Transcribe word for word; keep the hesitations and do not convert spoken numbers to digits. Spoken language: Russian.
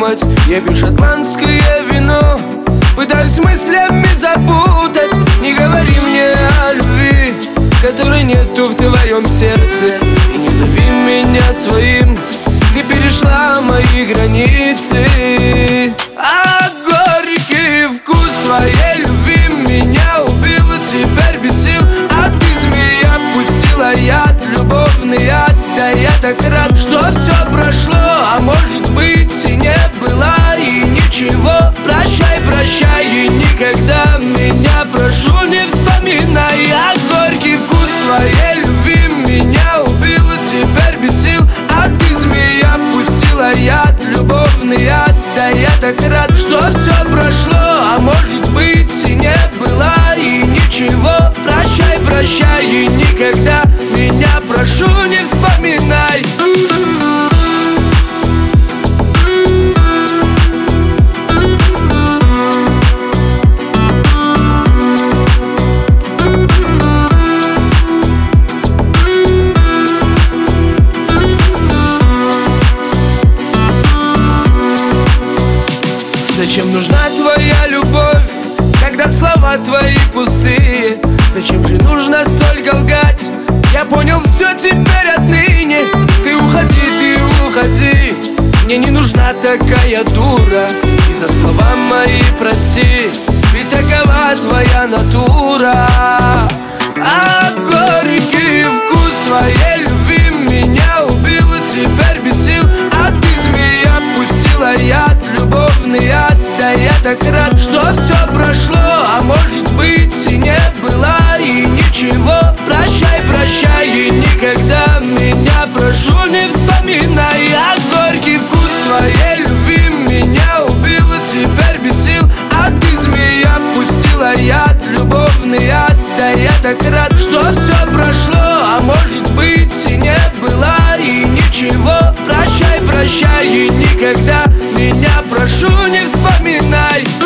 думать. Я пью шотландское вино, пытаюсь мыслями запутать. Не говори мне о любви, которой нету в твоем сердце. И не зови меня своим, ты перешла мои границы. А горький вкус твоей любви меня убил, теперь без сил. А ты, змея, пустила яд, любовный яд. Да я так рад, что все прошло, а может быть и не было, и ничего. Прощай, прощай, и никогда меня, прошу, не вспоминай. А горький вкус твоей любви меня убил, теперь без сил. А ты, змея, пустила яд, любовный яд. Да я так рад, что все прошло, а может быть и не было, и ничего. Прощай, прощай, и никогда меня, прошу, не вспоминай. Зачем нужна твоя любовь, когда слова твои пустые? Зачем же нужно столько лгать? Я понял все теперь отныне. Ты уходи, ты уходи, мне не нужна такая дура. И за слова мои прости, ведь такова твоя натура. А горький вкус твоей любви меня убил, теперь без сил. А ты, змея, пустила яд, любовный яд. Да я так рад, что все прошло, а может быть и не было, и ничего. Прощай, прощай, и никогда меня, прошу, не вспоминай. А горький вкус твоей любви меня убил, теперь без сил. А ты, змея, пустила яд, любовный яд. Да я так рад, что все прошло, а может быть и не было, и ничего. Прощай, прощай, и никогда меня, прошу, не вспоминай.